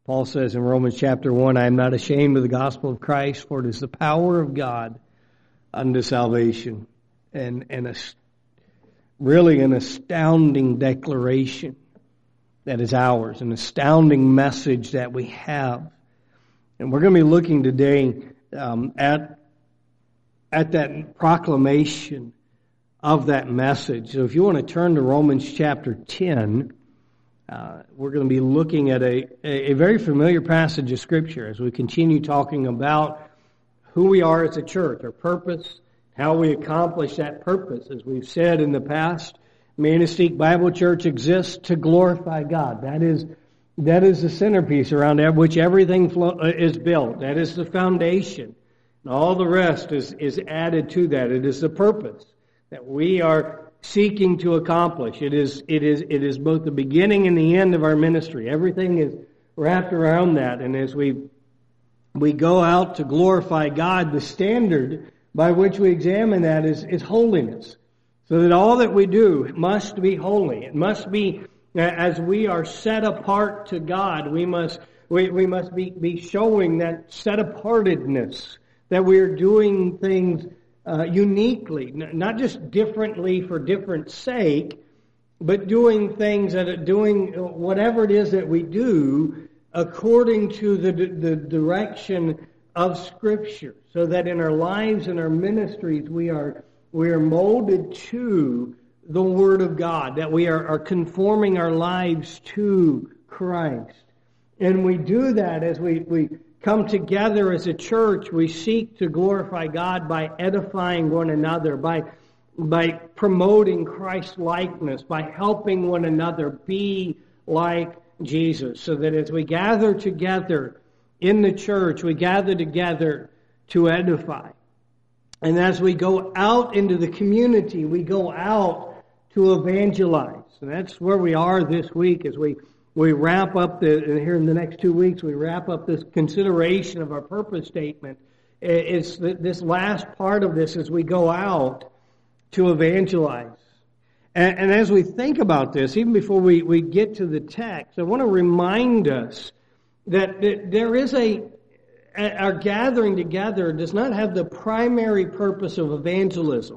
Paul says in Romans chapter 1, I am not ashamed of the gospel of Christ, for it is the power of God unto salvation. And really an astounding declaration that is ours, an astounding message that we have. And we're going to be looking today at that proclamation of that message. So if you want to turn to Romans chapter 10, we're going to be looking at a very familiar passage of Scripture as we continue talking about who we are as a church, our purpose, how we accomplish that purpose. As we've said in the past, Manistique Bible Church exists to glorify God. That is the centerpiece around which everything is built. That is the foundation. And all the rest is added to that. It is the purpose that we are seeking to accomplish. It is both the beginning and the end of our ministry. Everything is wrapped around that. And as we go out to glorify God, the standard by which we examine that is holiness. So that all that we do must be holy. It must be, as we are set apart to God, we must be showing that set apartedness, that we are doing things uniquely, not just differently for different sake, but doing things doing whatever it is that we do according to the direction of Scripture, so that in our lives and our ministries we are molded to the Word of God, that we are conforming our lives to Christ. And we do that as we come together as a church. We seek to glorify God by edifying one another, by promoting Christ's likeness, by helping one another be like Jesus, so that as we gather together in the church, we gather together to edify. And as we go out into the community, we go out to evangelize. And that's where we are this week as we wrap up here in the next 2 weeks, we wrap up this consideration of our purpose statement. It's this last part of this as we go out to evangelize. And as we think about this, even before we get to the text, I want to remind us that there is our gathering together does not have the primary purpose of evangelism.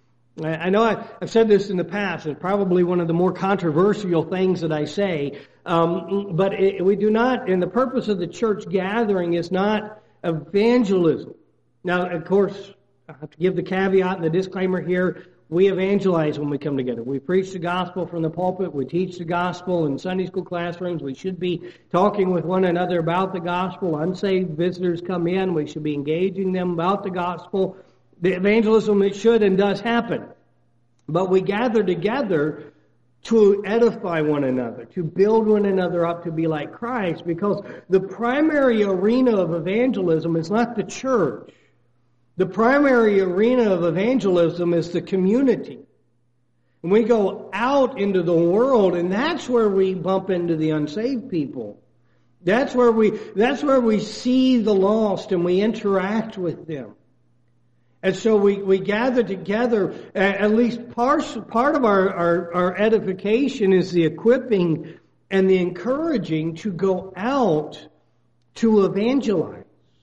I know I've said this in the past. It's probably one of the more controversial things that I say. But we do not, and the purpose of the church gathering is not evangelism. Now, of course, I have to give the caveat and the disclaimer here. We evangelize when we come together. We preach the gospel from the pulpit. We teach the gospel in Sunday school classrooms. We should be talking with one another about the gospel. Unsaved visitors come in. We should be engaging them about the gospel. The evangelism, it should and does happen. But we gather together to edify one another, to build one another up to be like Christ, because the primary arena of evangelism is not the church. The primary arena of evangelism is the community. And we go out into the world, and that's where we bump into the unsaved people. That's where we see the lost and we interact with them. And so we gather together. At least part of our edification is the equipping and the encouraging to go out to evangelize.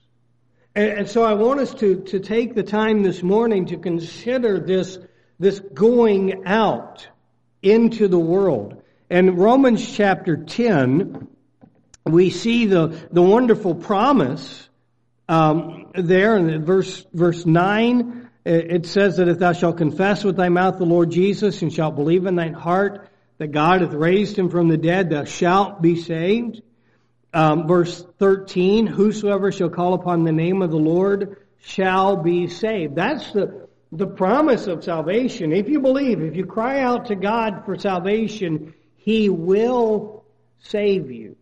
And so I want us to take the time this morning to consider this going out into the world. And Romans chapter 10, we see the wonderful promise there in verse 9. It says that if thou shalt confess with thy mouth the Lord Jesus and shalt believe in thine heart that God hath raised him from the dead, thou shalt be saved. Verse 13, whosoever shall call upon the name of the Lord shall be saved. That's the promise of salvation. If you believe, if you cry out to God for salvation, He will save you.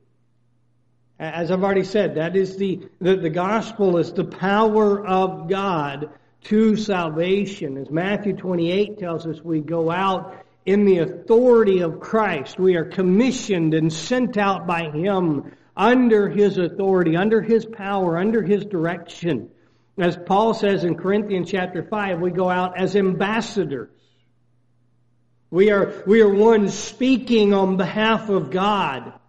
As I've already said, that is the gospel is the power of God to salvation. As Matthew 28 tells us, we go out in the authority of Christ. We are commissioned and sent out by Him under His authority, under His power, under His direction. As Paul says in Corinthians chapter 5, we go out as ambassadors. We are one speaking on behalf of God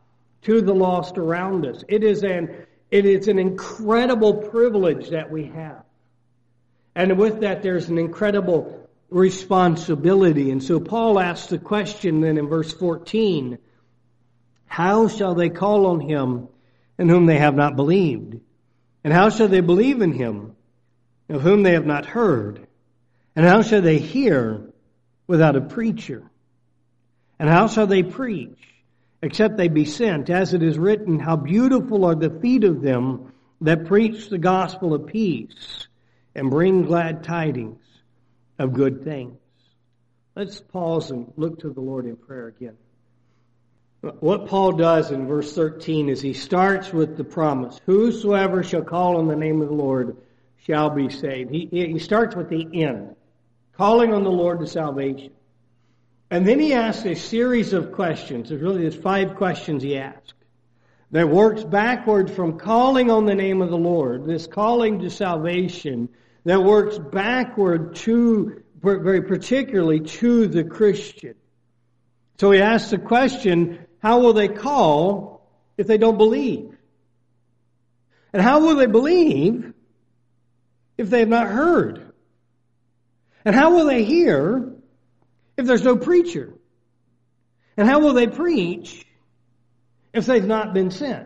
to the lost around us. It is an incredible privilege that we have. And with that, there's an incredible responsibility. And so Paul asks the question then in verse 14, how shall they call on him in whom they have not believed? And how shall they believe in him of whom they have not heard? And how shall they hear without a preacher? And how shall they preach except they be sent? As it is written, how beautiful are the feet of them that preach the gospel of peace and bring glad tidings of good things. Let's pause and look to the Lord in prayer again. What Paul does in verse 13 is he starts with the promise, whosoever shall call on the name of the Lord shall be saved. He starts with the end, calling on the Lord to salvation. And then he asks a series of questions. There's 5 questions he asks that works backward from calling on the name of the Lord, this calling to salvation, that works backward to, very particularly, to the Christian. So he asks the question, how will they call if they don't believe? And how will they believe if they have not heard? And how will they hear if there's no preacher? And how will they preach if they've not been sent?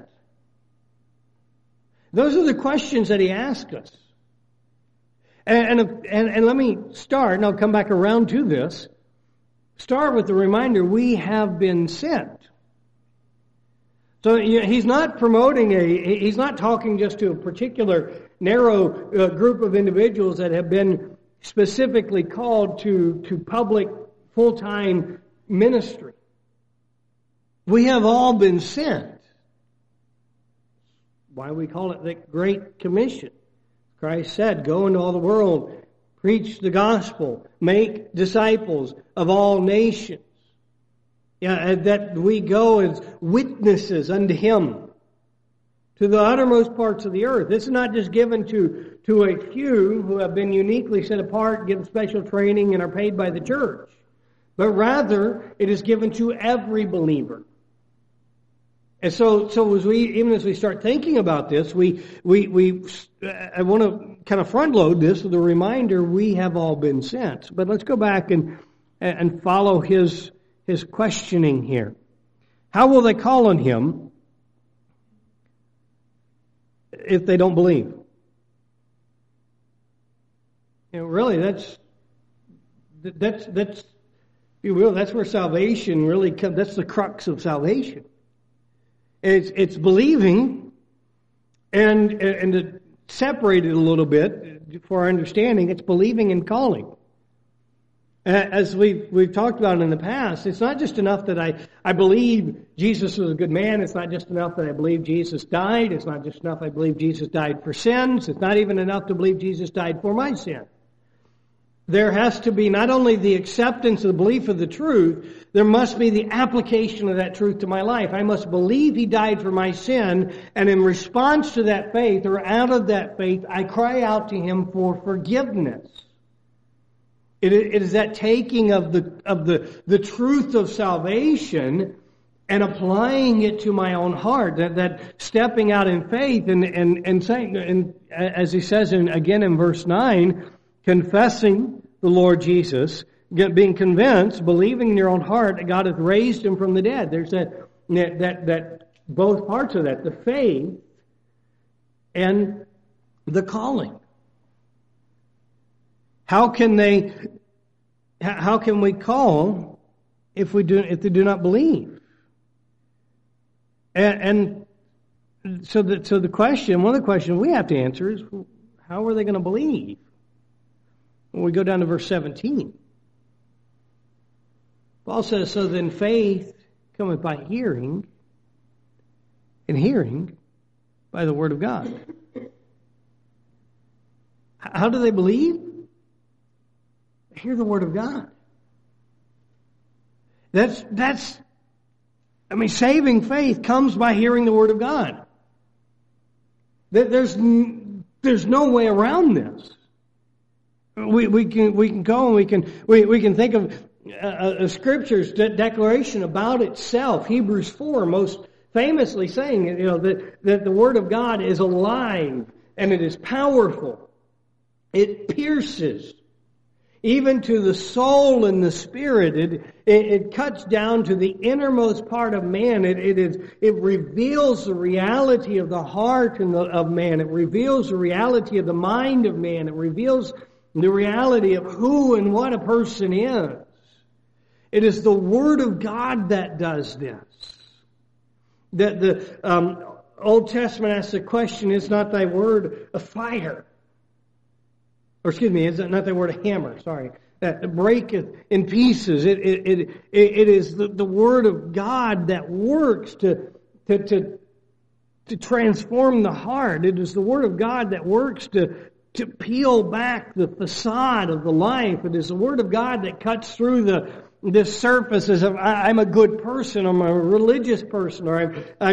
Those are the questions that he asks us. And let me start, and I'll come back around to this. Start with the reminder, we have been sent. So he's not he's not talking just to a particular narrow group of individuals that have been specifically called to public full-time ministry. We have all been sent. Why we call it the Great Commission. Christ said, go into all the world, preach the gospel, make disciples of all nations. That we go as witnesses unto Him to the uttermost parts of the earth. This is not just given to a few who have been uniquely set apart, given special training, and are paid by the church. But rather, it is given to every believer. And so as we start thinking about this, I want to kind of front load this with a reminder we have all been sent. But let's go back and follow his questioning here. How will they call on him if they don't believe? Really, that's if you will, that's where salvation really comes. That's the crux of salvation. It's believing, and to separate it a little bit for our understanding, it's believing and calling. As we've talked about in the past, it's not just enough that I believe Jesus was a good man. It's not just enough that I believe Jesus died. It's not just enough I believe Jesus died for sins. It's not even enough to believe Jesus died for my sin. There has to be not only the acceptance of the belief of the truth, there must be the application of that truth to my life. I must believe He died for my sin, and in response to that faith, or out of that faith, I cry out to Him for forgiveness. It is that taking of the truth of salvation and applying it to my own heart, that stepping out in faith and saying, and as he says again in verse 9, confessing the Lord Jesus, being convinced, believing in your own heart that God has raised Him from the dead. There's that both parts of that, the faith and the calling. How can we call if they do not believe? And so the question, one of the questions we have to answer is, how are they going to believe? When we go down to verse 17, Paul says, so then faith cometh by hearing, and hearing by the word of God. How do they believe? They hear the word of God. Saving faith comes by hearing the word of God. There's no way around this. We can go and we can think of Scripture's declaration about itself. Hebrews 4 most famously saying, that the Word of God is alive and it is powerful. It pierces even to the soul and the spirit. It cuts down to the innermost part of man. It reveals the reality of the heart of man. It reveals the reality of the mind of man. It reveals the reality of who and what a person is. It is the Word of God that does this. That the Old Testament asks the question, is not thy word a fire? Or excuse me, is not thy word a hammer? Sorry. That breaketh in pieces. It is the Word of God that works to transform the heart. It is the Word of God that works to peel back the facade of the life. It is the Word of God that cuts through the surfaces of I'm a good person, I'm a religious person, or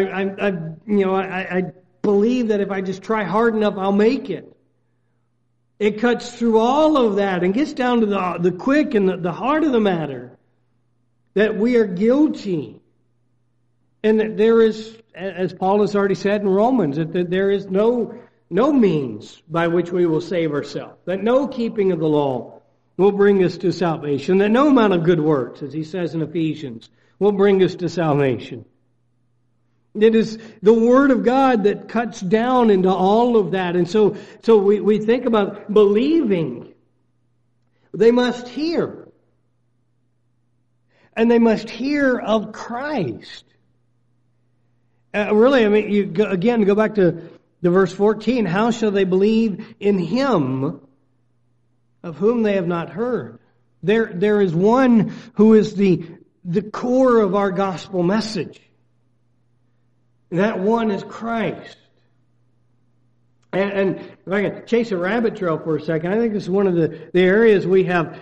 I believe that if I just try hard enough, I'll make it. It cuts through all of that and gets down to the quick and the heart of the matter, that we are guilty, and that there is, as Paul has already said in Romans, that there is no means by which we will save ourselves, that no keeping of the law will bring us to salvation, that no amount of good works, as he says in Ephesians, will bring us to salvation. It is the Word of God that cuts down into all of that. And so we think about believing. They must hear. And they must hear of Christ. You go back to verse 14. How shall they believe in Him of whom they have not heard? There is one who is the core of our gospel message. And that one is Christ. And if I can chase a rabbit trail for a second, I think this is one of the areas we have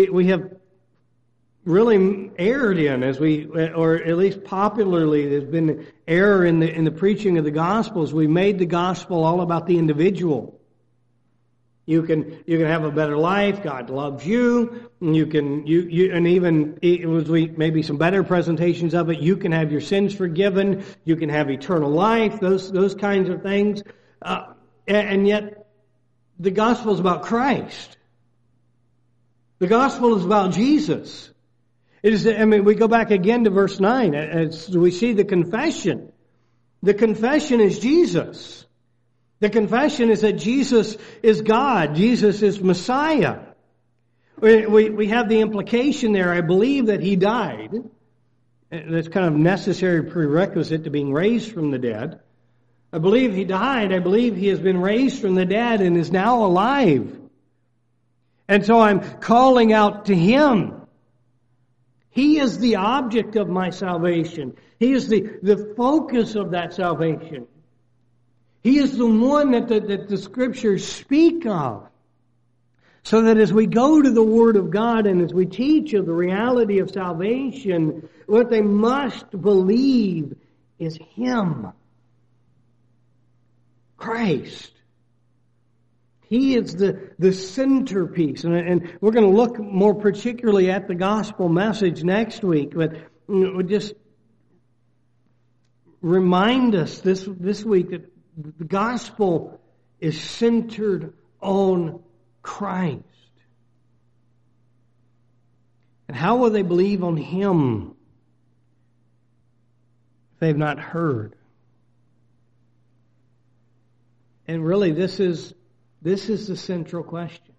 really erred in, or at least popularly, there's been error in the preaching of the Gospels. We made the Gospel all about the individual. You can have a better life. God loves you. And and even maybe some better presentations of it. You can have your sins forgiven. You can have eternal life. Those kinds of things. And yet, the gospel is about Christ. The gospel is about Jesus. It is. We go back again to verse 9 as we see the confession. The confession is Jesus. The confession is that Jesus is God. Jesus is Messiah. We have the implication there, I believe, that He died. That's kind of necessary prerequisite to being raised from the dead. I believe He died. I believe He has been raised from the dead and is now alive. And so I'm calling out to Him. He is the object of my salvation. He is the focus of that salvation. He is the one that the Scriptures speak of. So that as we go to the Word of God and as we teach of the reality of salvation, what they must believe is Him. Christ. He is the centerpiece. And we're going to look more particularly at the gospel message next week. But we'll just remind us this week that the gospel is centered on Christ. And how will they believe on Him if they've not heard? And really, this is the central question.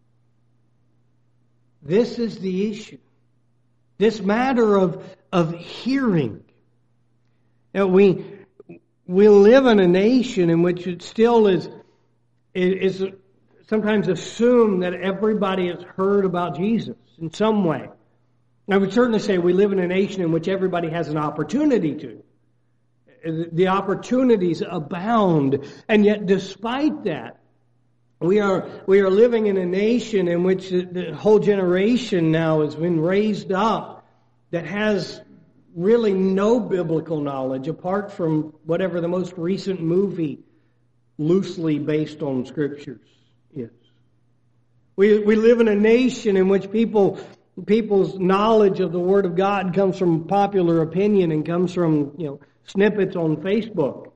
This is the issue. This matter of hearing. Now, we live in a nation in which it still is sometimes assumed that everybody has heard about Jesus in some way. I would certainly say we live in a nation in which everybody has an opportunity to. The opportunities abound, and yet despite that, we are living in a nation in which the whole generation now has been raised up that has really no biblical knowledge apart from whatever the most recent movie loosely based on Scriptures is. We live in a nation in which people's knowledge of the Word of God comes from popular opinion and comes from snippets on Facebook.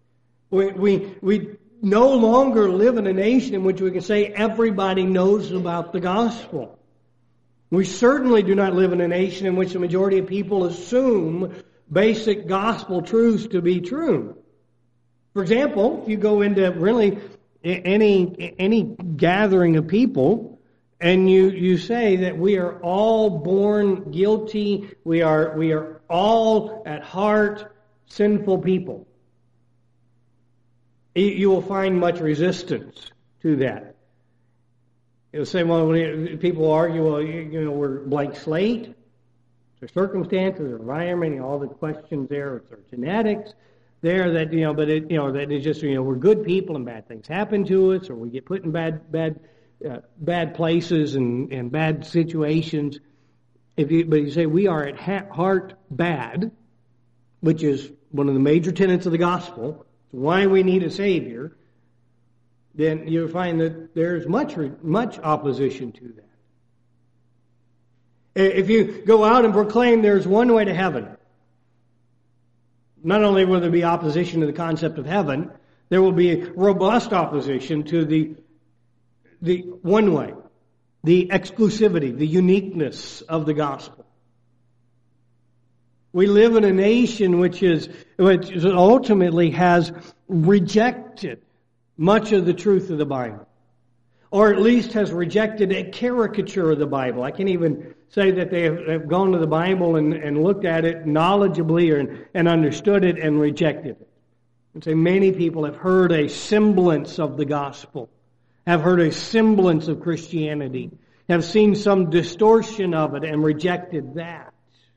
We no longer live in a nation in which we can say everybody knows about the gospel. We certainly do not live in a nation in which the majority of people assume basic gospel truths to be true. For example, if you go into really any gathering of people and you say that we are all born guilty, we are all at heart sinful people, you will find much resistance to that. You'll say, well, when people argue, well, we're blank slate. There's circumstances, there's environment, all the questions there, there's genetics there that, that it's just, we're good people and bad things happen to us, or we get put in bad places and bad situations. But you say we are at heart bad, which is one of the major tenets of the gospel, why we need a Savior, then you'll find that there's much opposition to that. If you go out and proclaim there's one way to heaven, not only will there be opposition to the concept of heaven, there will be robust opposition to the one way, the exclusivity, the uniqueness of the gospel. We live in a nation which ultimately has rejected much of the truth of the Bible, or at least has rejected a caricature of the Bible. I can't even say that they have gone to the Bible and looked at it knowledgeably and understood it and rejected it. And say many people have heard a semblance of the gospel, have heard a semblance of Christianity, have seen some distortion of it and rejected that.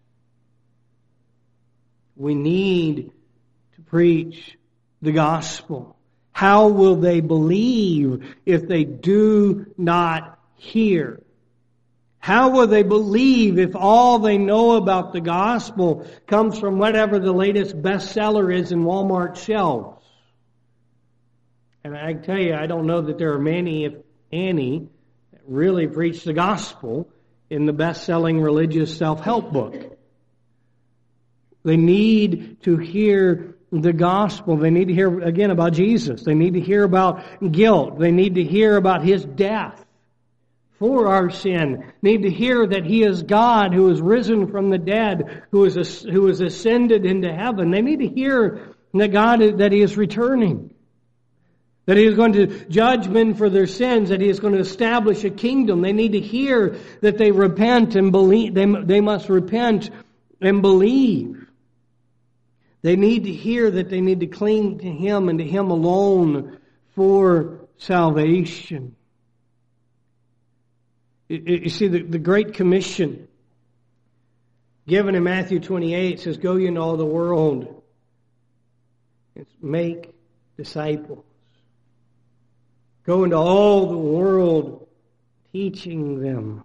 We need to preach the gospel. How will they believe if they do not hear? How will they believe if all they know about the gospel comes from whatever the latest bestseller is in Walmart shelves? And I can tell you, I don't know that there are many, if any, that really preach the gospel in the best-selling religious self-help book. They need to hear the gospel. They need to hear, again, about Jesus. They need to hear about guilt. They need to hear about His death for our sin. They need to hear that He is God who is risen from the dead, who is ascended into heaven. They need to hear that He is returning, that He is going to judge men for their sins, that He is going to establish a kingdom. They need to hear that they repent and believe. They must repent and believe. They need to hear that they need to cling to Him and to Him alone for salvation. You see, the Great Commission given in Matthew 28 says, go ye into all the world and make disciples. Go into all the world teaching them.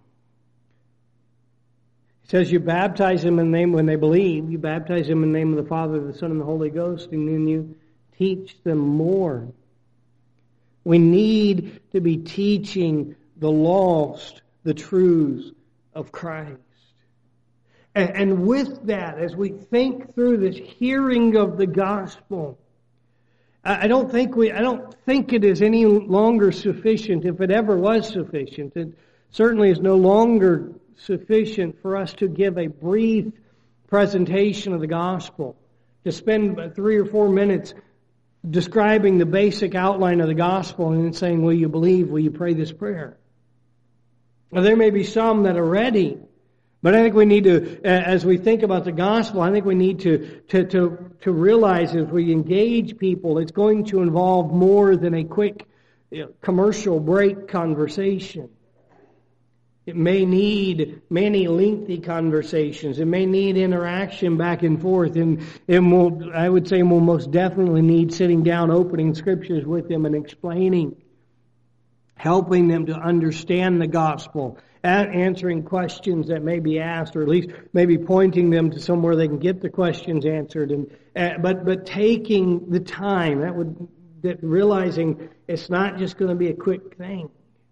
It says you baptize them in the name, when they believe, you baptize them in the name of the Father, the Son, and the Holy Ghost, and then you teach them more. We need to be teaching the lost the truths of Christ. And with that, as we think through this hearing of the gospel, I don't think it is any longer sufficient, if it ever was sufficient. It certainly is no longer sufficient for us to give a brief presentation of the gospel, to spend 3 or 4 minutes describing the basic outline of the gospel and then saying, will you believe, will you pray this prayer? Now, there may be some that are ready, but I think we need to, as we think about the gospel, I think we need to realize as we engage people, it's going to involve more than a quick commercial break conversation. It may need many lengthy conversations. It may need interaction back and forth. And I would say we'll most definitely need sitting down, opening scriptures with them and explaining, helping them to understand the gospel, answering questions that may be asked, or at least maybe pointing them to somewhere they can get the questions answered. But taking the time, realizing it's not just going to be a quick thing.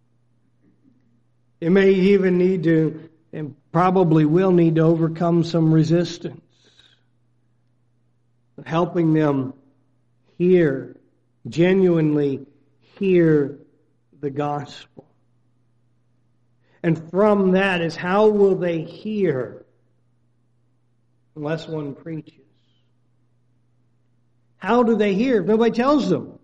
It may even need to, and probably will need to, overcome some resistance. helping them genuinely hear the gospel. And from that is, how will they hear unless one preaches? How do they hear if nobody tells them?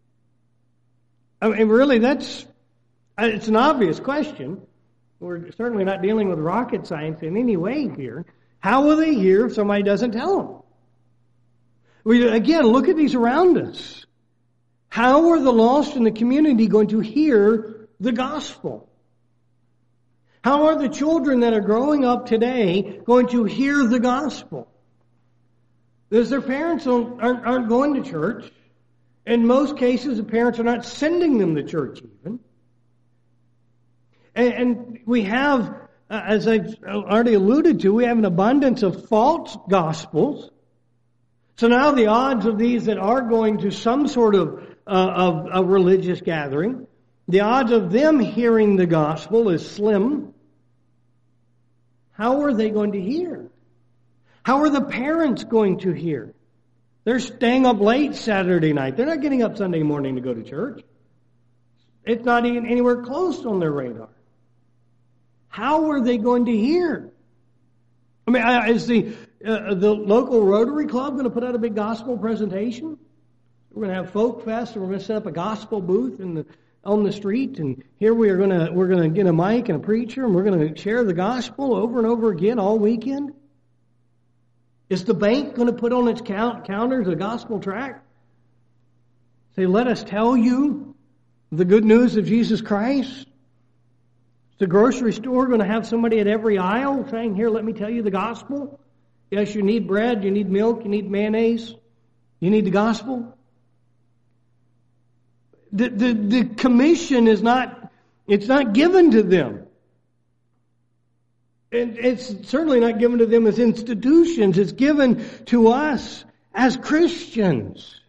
I mean, really, it's an obvious question. We're certainly not dealing with rocket science in any way here. How will they hear if somebody doesn't tell them? Again, look at these around us. How are the lost in the community going to hear the gospel? How are the children that are growing up today going to hear the gospel? Because their parents aren't going to church. In most cases, the parents are not sending them to church even. And we have, as I've already alluded to, we have an abundance of false gospels. So now the odds of these that are going to some sort of a religious gathering, the odds of them hearing the gospel is slim. How are they going to hear? How are the parents going to hear? They're staying up late Saturday night. They're not getting up Sunday morning to go to church. It's not even anywhere close on their radar. How are they going to hear? I mean, is the local Rotary Club going to put out a big gospel presentation? We're going to have Folk Fest, and we're going to set up a gospel booth on the street, and here we're going to get a mic and a preacher, and we're going to share the gospel over and over again all weekend. Is the bank going to put on its counters a gospel tract? Say, let us tell you the good news of Jesus Christ. Is the grocery store going to have somebody at every aisle saying, here, let me tell you the gospel? Yes, you need bread, you need milk, you need mayonnaise, you need the gospel. The commission is not given to them. And it's certainly not given to them as institutions. It's given to us as Christians.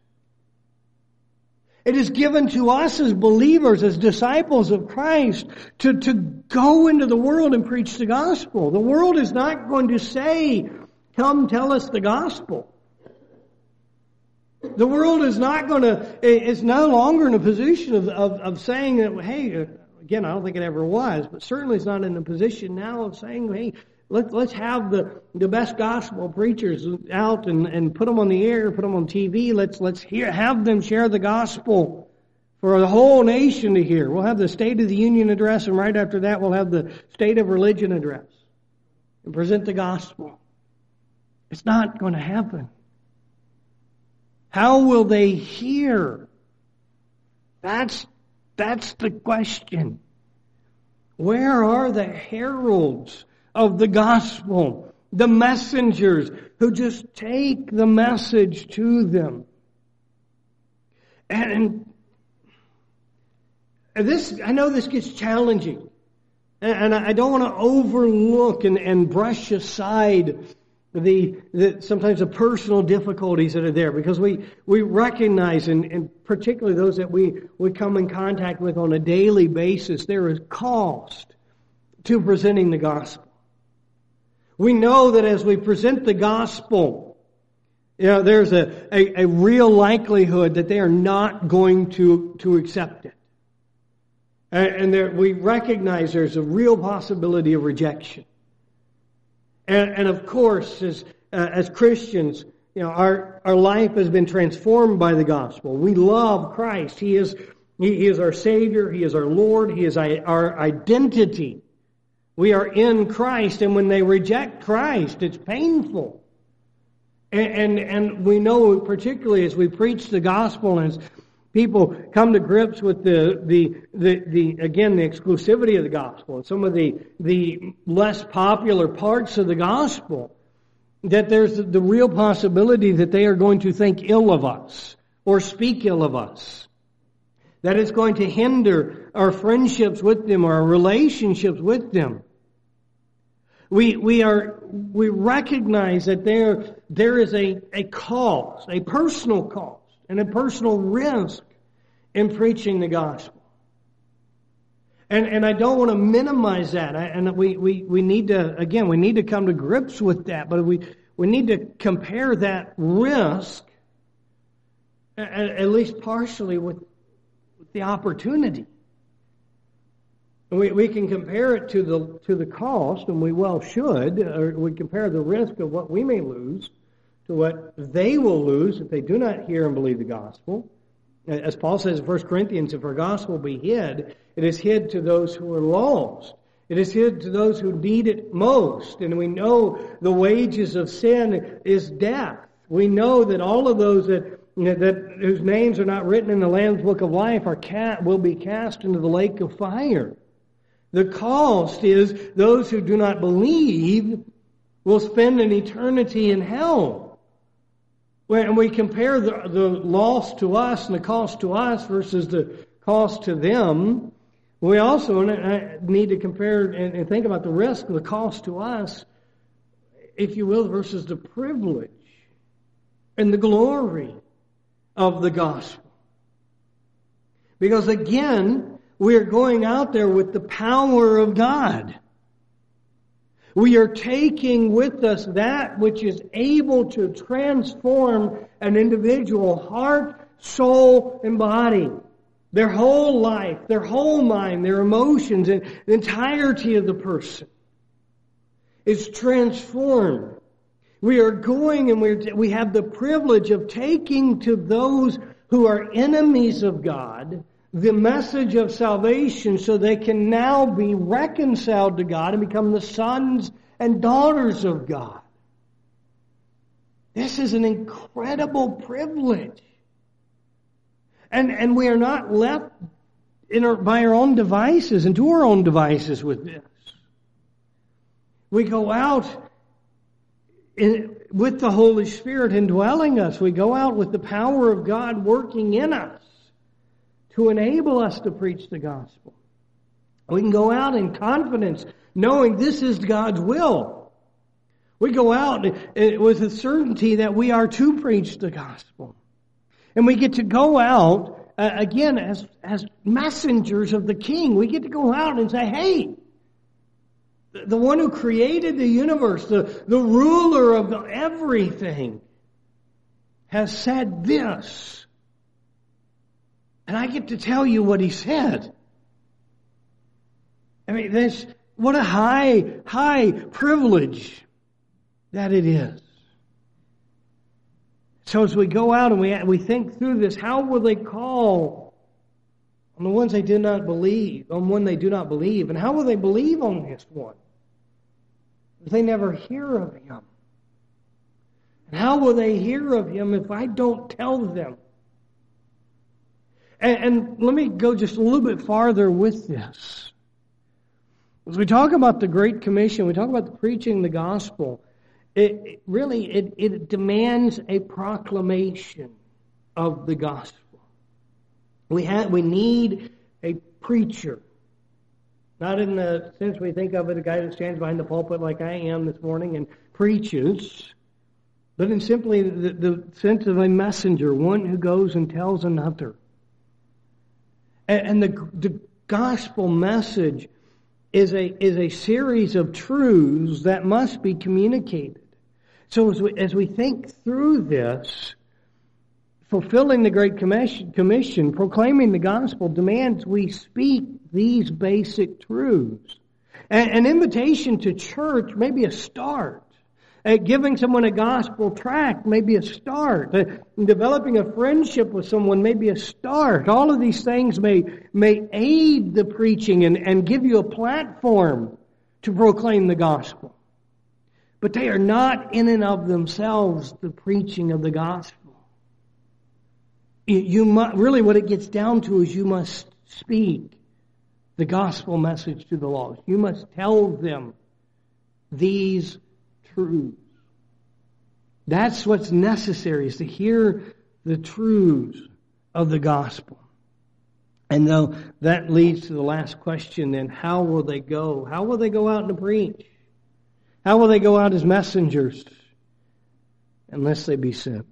It is given to us as believers, as disciples of Christ, to go into the world and preach the gospel. The world is not going to say, come tell us the gospel. The world is it's no longer in a position of saying that, hey, again, I don't think it ever was, but certainly it's not in a position now of saying, hey, let's have the best gospel preachers out and put them on the air, put them on TV. Let's have them share the gospel for the whole nation to hear. We'll have the State of the Union address, and right after that we'll have the State of Religion address and present the gospel. It's not going to happen. How will they hear? That's the question. Where are the heralds of the gospel? The messengers who just take the message to them. And this, I know this gets challenging. And I don't want to overlook and brush aside sometimes the personal difficulties that are there, because we recognize, and particularly those that we come in contact with on a daily basis, there is cost to presenting the gospel. We know that as we present the gospel, there's a real likelihood that they are not going to accept it. And we recognize there's a real possibility of rejection. And of course, as Christians, our life has been transformed by the gospel. We love Christ. He is our Savior. He is our Lord. He is our identity. We are in Christ, and when they reject Christ, it's painful. And we know, particularly as we preach the gospel, and as people come to grips with the exclusivity of the gospel and some of the less popular parts of the gospel, that there's the real possibility that they are going to think ill of us or speak ill of us. That it's going to hinder our friendships with them or our relationships with them. We recognize that there is a cost, a personal cost, and a personal risk in preaching the gospel. And I don't want to minimize that. We need to come to grips with that. But compare that risk, at least partially, with the opportunity. We can compare it to the cost, and we well should, or we compare the risk of what we may lose to what they will lose if they do not hear and believe the gospel. As Paul says in 1 Corinthians, if our gospel be hid, it is hid to those who are lost. It is hid to those who need it most. And we know the wages of sin is death. We know that all of those that whose names are not written in the Lamb's Book of Life will be cast into the lake of fire. The cost is those who do not believe will spend an eternity in hell. When we compare the loss to us and the cost to us versus the cost to them, we also need to compare and think about the risk of the cost to us, if you will, versus the privilege and the glory of the gospel. Because again, we are going out there with the power of God. We are taking with us that which is able to transform an individual heart, soul, and body. Their whole life, their whole mind, their emotions, and the entirety of the person is transformed. We are going and we have the privilege of taking to those who are enemies of God the message of salvation so they can now be reconciled to God and become the sons and daughters of God. This is an incredible privilege. And we are not left by our own devices and to our own devices with this. We go out with the Holy Spirit indwelling us. We go out with the power of God working in us to enable us to preach the gospel. We can go out in confidence, knowing this is God's will. We go out with a certainty that we are to preach the gospel. And we get to go out, again, as messengers of the King. We get to go out and say, hey, the one who created the universe, the ruler of everything, has said this. And I get to tell you what he said. I mean, what a high privilege that it is. So as we go out and we think through this, how will they call on the ones they did not believe, on one they do not believe? And how will they believe on this one if they never hear of him? And how will they hear of him if I don't tell them? And let me go just a little bit farther with this. As we talk about the Great Commission, we talk about the preaching the gospel, it really demands a proclamation of the gospel. We need a preacher. Not in the sense we think of it, a guy that stands behind the pulpit like I am this morning and preaches, but in simply the sense of a messenger, one who goes and tells another. And the gospel message is a series of truths that must be communicated. So as we think through this, fulfilling the Great Commission, proclaiming the gospel demands we speak these basic truths. An invitation to church may be a start. Giving someone a gospel tract may be a start. Developing a friendship with someone may be a start. All of these things may aid the preaching and give you a platform to proclaim the gospel. But they are not in and of themselves the preaching of the gospel. Really what it gets down to is you must speak the gospel message to the lost. You must tell them these truths. That's what's necessary, is to hear the truths of the gospel. And though that leads to the last question, then how will they go? How will they go out and preach? How will they go out as messengers unless they be sent?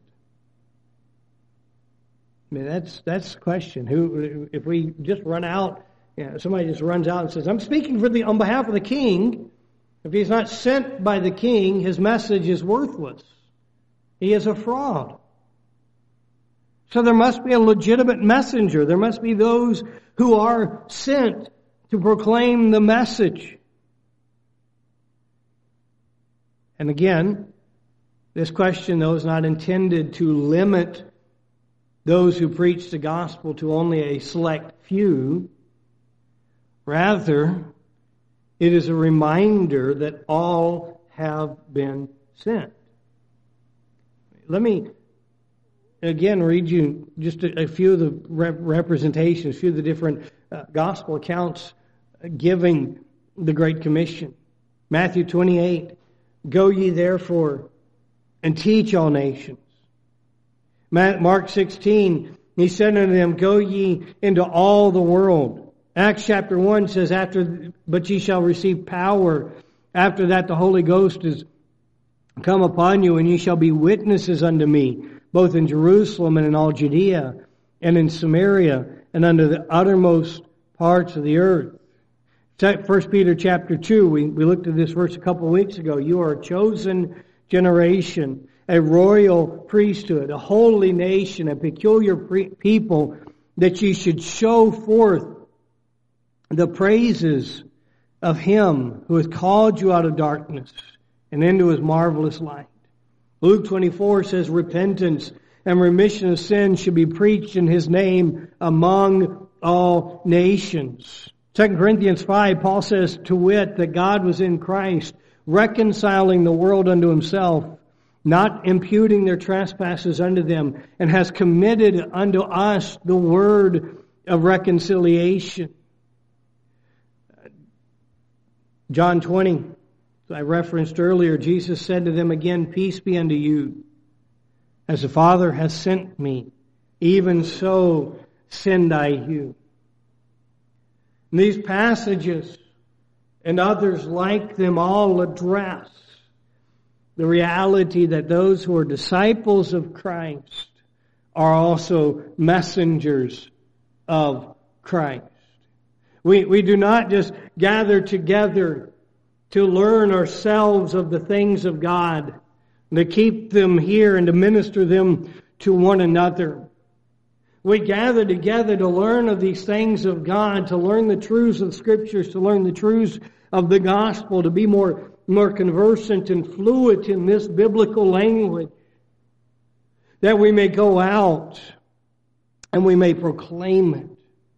I mean, that's the question. If we just run out, somebody just runs out and says, I'm speaking on behalf of the King, If he's not sent by the king, his message is worthless. He is a fraud. So there must be a legitimate messenger. There must be those who are sent to proclaim the message. And again, this question, though, is not intended to limit those who preach the gospel to only a select few. Rather, it is a reminder that all have been sent. Let me again read you just a few of the representations, a few of the different gospel accounts giving the Great Commission. Matthew 28, "Go ye therefore and teach all nations." Mark 16, he said unto them, "Go ye into all the world." Acts chapter 1 says, "But ye shall receive power. After that the Holy Ghost is come upon you, and ye shall be witnesses unto me, both in Jerusalem and in all Judea, and in Samaria, and unto the uttermost parts of the earth." 1 Peter chapter 2, we looked at this verse a couple of weeks ago. "You are a chosen generation, a royal priesthood, a holy nation, a peculiar people, that ye should show forth the praises of Him who has called you out of darkness and into His marvelous light." Luke 24 says, "Repentance and remission of sins should be preached in His name among all nations." 2 Corinthians 5, Paul says, "To wit, that God was in Christ, reconciling the world unto Himself, not imputing their trespasses unto them, and has committed unto us the word of reconciliation." John 20, I referenced earlier, Jesus said to them again, "Peace be unto you. As the Father has sent me, even so send I you." And these passages and others like them all address the reality that those who are disciples of Christ are also messengers of Christ. We do not just gather together to learn ourselves of the things of God, to keep them here and to minister them to one another. We gather together to learn of these things of God, to learn the truths of the Scriptures, to learn the truths of the gospel, to be more conversant and fluent in this biblical language, that we may go out and we may proclaim it.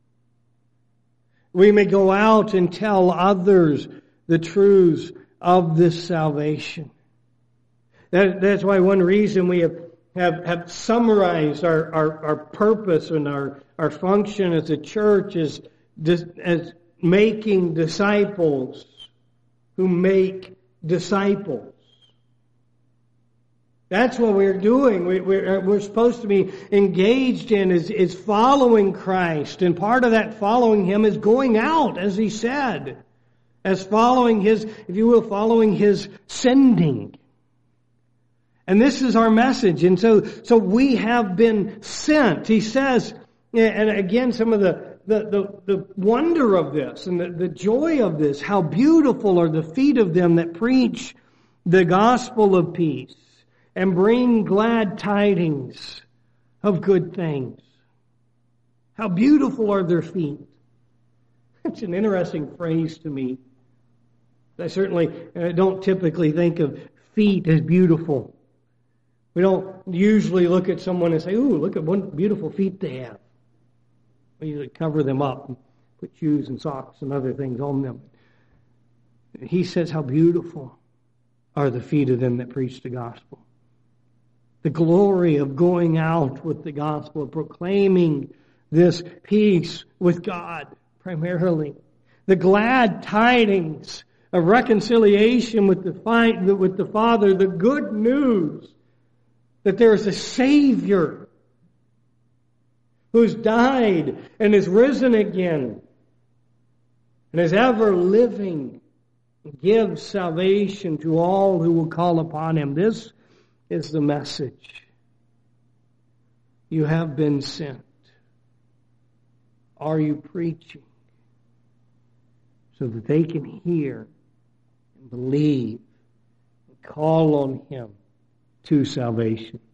We may go out and tell others the truths of this salvation. That's why one reason we have summarized our purpose and our function as a church is as making disciples who make disciples. That's what we're doing. We're supposed to be engaged in is following Christ. And part of that following Him is going out, as He said. As following His, if you will, following His sending. And this is our message. And so we have been sent. He says, and again, some of the wonder of this and the joy of this, how beautiful are the feet of them that preach the gospel of peace and bring glad tidings of good things. How beautiful are their feet. It's an interesting phrase to me. I certainly don't typically think of feet as beautiful. We don't usually look at someone and say, "Ooh, look at what beautiful feet they have." We usually cover them up and put shoes and socks and other things on them. He says, how beautiful are the feet of them that preach the gospel. The glory of going out with the gospel, of proclaiming this peace with God primarily. The glad tidings of reconciliation with the Father, the good news that there is a Savior who's died and is risen again and is ever living, gives salvation to all who will call upon Him. This is the message. You have been sent. Are you preaching? So that they can hear believe, call on Him to salvation.